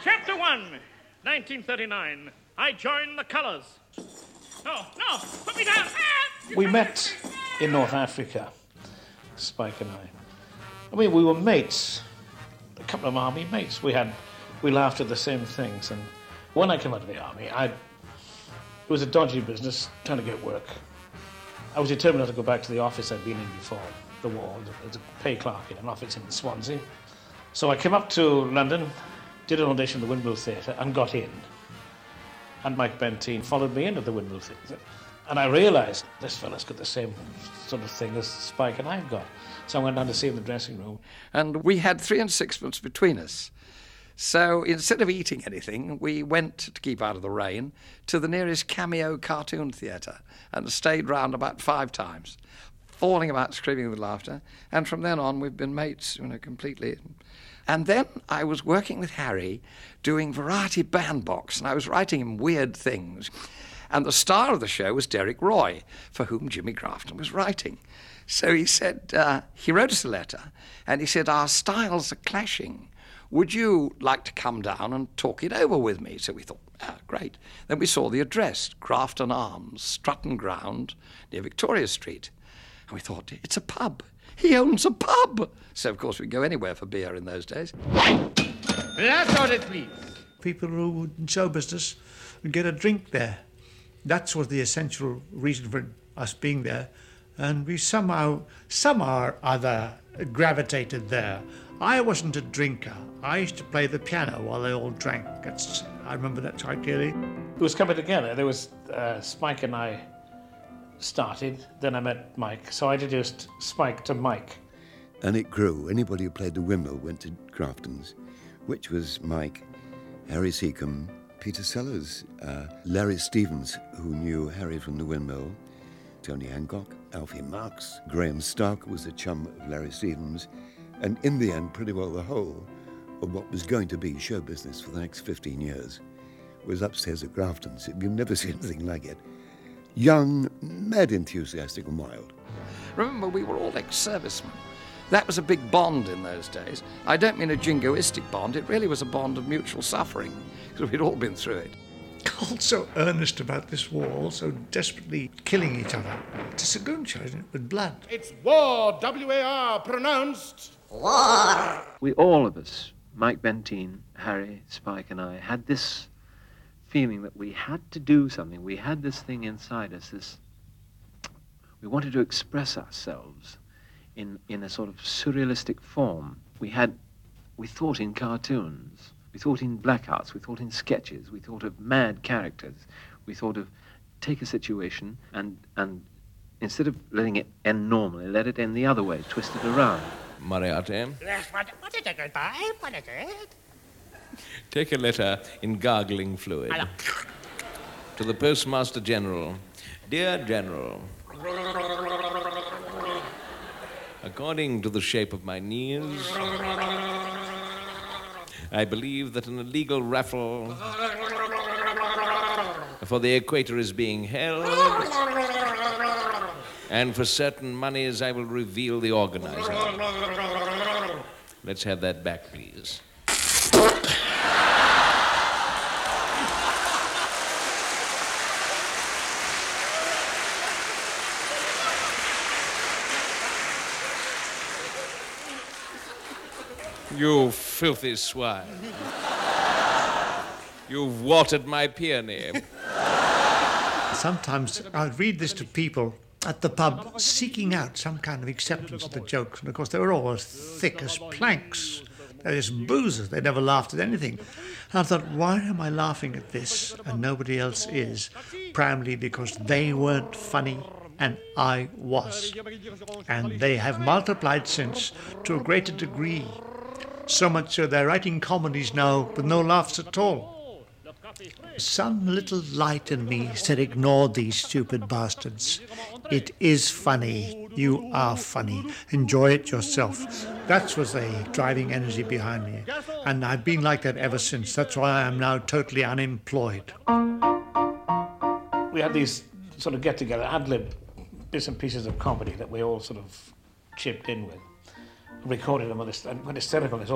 Chapter 1, 1939. I joined the colours. No, put me down. We met in North Africa, Spike and I. I mean, we were mates, a couple of army mates. We laughed at the same things. And when I came out of the army, it was a dodgy business, trying to get work. I was determined not to go back to the office I'd been in before the war, as a pay clerk in an office in Swansea. So I came up to London, did an audition at the Windmill Theatre, and got in. And Mike Benteen followed me into the Windmill Theatre. And I realised this fella's got the same sort of thing as Spike and I've got. So I went down to see him in the dressing room. And we had 3 and 6pence between us. So instead of eating anything, we went, to keep out of the rain, to the nearest Cameo cartoon theatre and stayed round about 5 times, falling about screaming with laughter. And from then on, we've been mates, completely. And then I was working with Harry doing Variety Bandbox, and I was writing him weird things. And the star of the show was Derek Roy, for whom Jimmy Grafton was writing. So he said, he wrote us a letter, and he said, our styles are clashing. Would you like to come down and talk it over with me? So we thought, great. Then we saw the address, Grafton Arms, Strutton Ground, near Victoria Street. And we thought, it's a pub. He owns a pub. So, of course, we'd go anywhere for beer in those days. Last order, please. People who were in show business would get a drink there. That was the essential reason for us being there. And we somehow or other, gravitated there. I wasn't a drinker. I used to play the piano while they all drank. I remember that quite clearly. It was coming together. There was Spike and I started, then I met Mike. So I introduced Spike to Mike. And it grew. Anybody who played the Windmill went to Grafton's, which was Mike, Harry Seacombe, Peter Sellers, Larry Stevens, who knew Harry from the Windmill, Tony Hancock, Alfie Marks, Graham Stark was a chum of Larry Stevens, and in the end, pretty well the whole of what was going to be show business for the next 15 years was upstairs at Grafton's. You've never seen anything like it. Young, mad, enthusiastic and wild. Remember, we were all ex-servicemen. That was a big bond in those days. I don't mean a jingoistic bond. It really was a bond of mutual suffering, because we'd all been through it. All so earnest about this war, all so desperately killing each other. It's a gunshot, isn't it, with blood. It's war, W-A-R, pronounced. We all of us, Mike Benteen, Harry, Spike and I, had this feeling that we had to do something. We had this thing inside us, we wanted to express ourselves in a sort of surrealistic form. We thought in cartoons, we thought in blackouts, we thought in sketches, we thought of mad characters, we thought of take a situation and instead of letting it end normally, let it end the other way, twist it around. Moriarty. Yes, what is it, goodbye? What is it? Take a letter in gargling fluid. Hello. To the Postmaster General. Dear General, according to the shape of my knees, I believe that an illegal raffle for the Equator is being held, and for certain monies I will reveal the organizer. Let's have that back, please. You filthy swine. You've watered my peony. Sometimes I'd read this to people at the pub seeking out some kind of acceptance of the jokes. And of course, they were all as thick as planks. They're just boozers. They never laughed at anything. And I thought, why am I laughing at this and nobody else is? Primarily because they weren't funny and I was. And they have multiplied since to a greater degree. So much so they're writing comedies now with no laughs at all. Some little light in me said, ignore these stupid bastards. It is funny. You are funny. Enjoy it yourself. That was the driving energy behind me. And I've been like that ever since. That's why I am now totally unemployed. We had these sort of get-together, ad-lib bits and pieces of comedy that we all sort of chipped in with. Recorded them on this, and when it's hysterical, it's